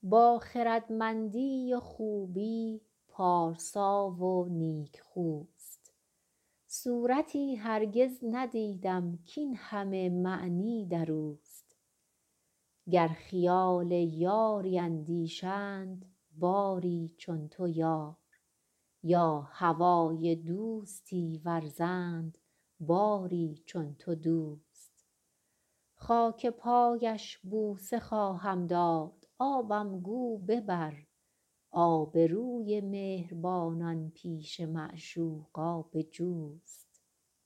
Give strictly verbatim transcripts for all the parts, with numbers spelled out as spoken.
با خردمندی و خوبی پارسا و نیک خوست. صورتی هرگز ندیدم کاین همه معنی در اوست. گر خیال یاری اندیشند باری چون تو یار، یا هوای دوستی ورزند باری چون تو دوست. خاک پایش بوسه خواهم داد آبم گو ببر، آبروی مهربانان پیش معشوق آب جوست.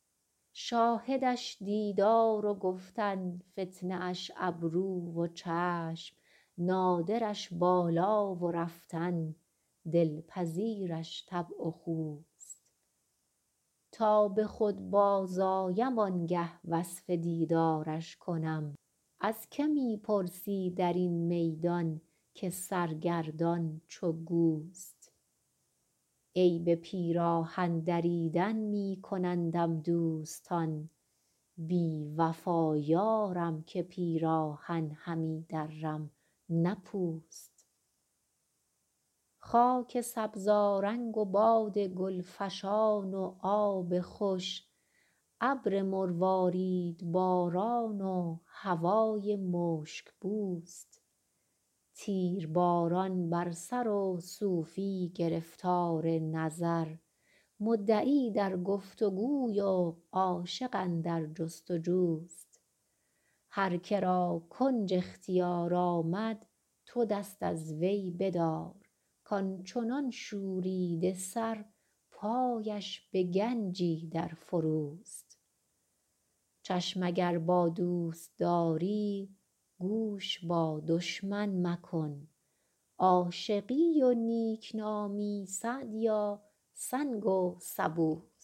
شاهدش دیدار و گفتن، فتنه اش ابرو و چشم، نادرش بالا و رفتن، دلپذیرش طبع و خوست. تا به خود باز آیم آنگه وصف دیدارش کنم، از که می پرسی در این میدان که سرگردان چو گوست. عیب پیراهن دریدن می کنندم دوستان، بی وفا یارم که پیراهن همی درم نه پوست. خاک سبزآرنگ و باد گلفشان و آب خوش، ابر مروارید باران و هوای مشک بوست. تیرباران بر سر و صوفی گرفتار نظر، مدعی در گفت و گوی و عاشق اندر جست و جوست. هر که را کنج اختیار آمد تو دست از وی بدار، کآن چنان شوریده سر پایش به گنجی در فروست. چشم اگر با دوست داری گوش با دشمن مکن، عاشقی و نیکنامی سعدیا سنگ و سبوست.